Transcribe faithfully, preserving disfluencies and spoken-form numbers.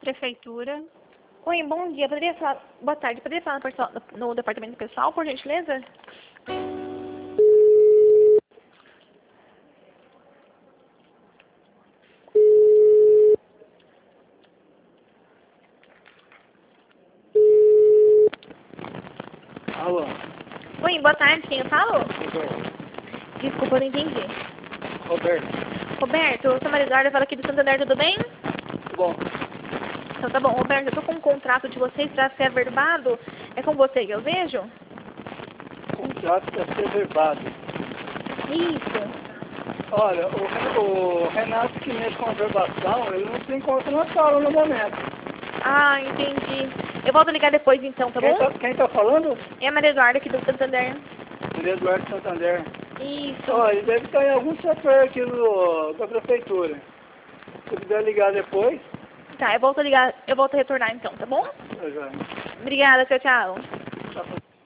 Prefeitura. Oi, bom dia. Poderia falar... Boa tarde. Poderia falar no, pessoal- no departamento pessoal, por gentileza? Alô? Oi, boa tarde. Quem eu falo? Roberto. Desculpa, eu não entendi. Roberto. Roberto, eu sou a Maria Eduarda, eu falo aqui do Santander, tudo bem? Bom, Então tá bom. Roberto, eu tô com um contrato de vocês para ser averbado. É com você que eu vejo? contrato para ser verbado. Isso. Olha, o, o Renato que mexe com a verbação, ele não se encontra na sala no momento. Ah, entendi. Eu volto a ligar depois então, tá Quem bom? tá, quem tá falando? É a Maria Eduarda aqui do Santander. Ele é Eduardo Santander. Isso. Ó, ele deve estar em algum setor aqui do, da prefeitura. Se quiser ligar depois, Tá, eu volto a ligar, eu volto a retornar então, tá bom? eu já. Obrigada, tchau, tchau. Tá.